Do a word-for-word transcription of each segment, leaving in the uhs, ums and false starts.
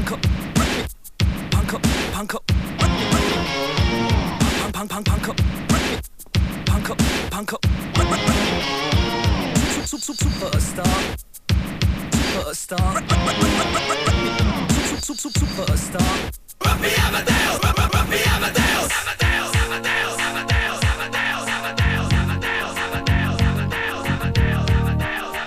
Punker, Punker, Punker, Punk, Punk, Punk, Punker, Punker, Punker, Sup, Sup, Superstar, Superstar, Sup, Sup, Sup, Superstar. Ruffy Amadeus, Ruffy Amadeus, Amadeus, Amadeus, Amadeus, Amadeus, Amadeus, Amadeus, Amadeus, Amadeus, Amadeus, Amadeus,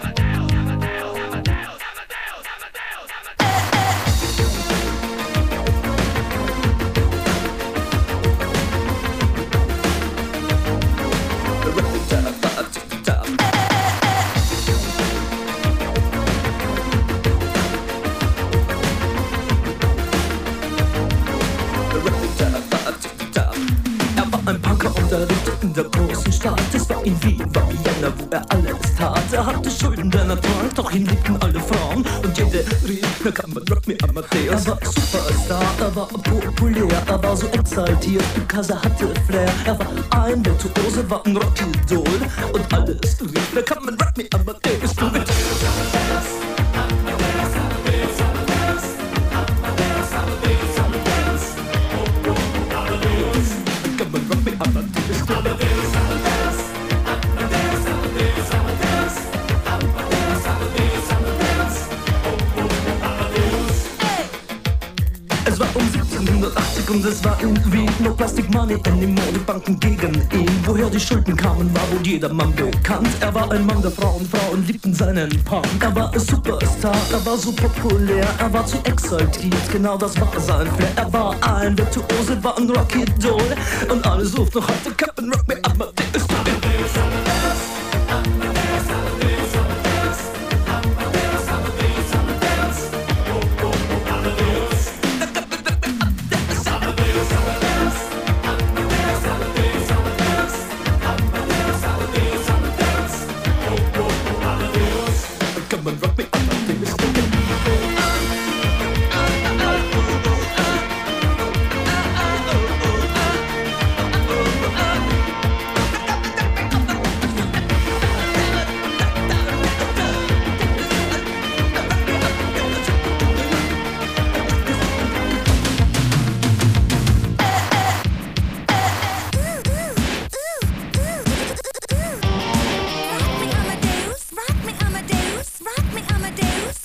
ein Punker unterrichtet in der großen Stadt. Es war in Wien, war Vienna, wo er alles tat. Er hatte Schulden, der Natur, doch ihn liebten alle Frauen. Und jede rief, na kann man Rock me Amadeus. Er war Superstar, er war populär, er war so exaltiert, because er hatte Flair. Er war ein Virtuose, war ein Rockidol. Und alles rief, na kann man Rock me Amadeus. Du mit Es war um siebzehnhundertachtzig und es war in Wien. No Plastic Money anymore, die Banken gegen ihn. Woher die Schulden kamen, war wohl jedermann bekannt. Er war ein Mann der Frauen, Frauen liebten seinen Punk. Er war ein Superstar, er war so populär, er war zu exaltiert, genau das war sein Flair. Er war ein Virtuose, war ein Rockidol. Und alle suchten noch heute Captain Rock me Amadeus.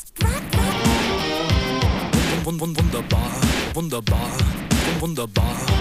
Wunderbar, wunderbar, wunderbar.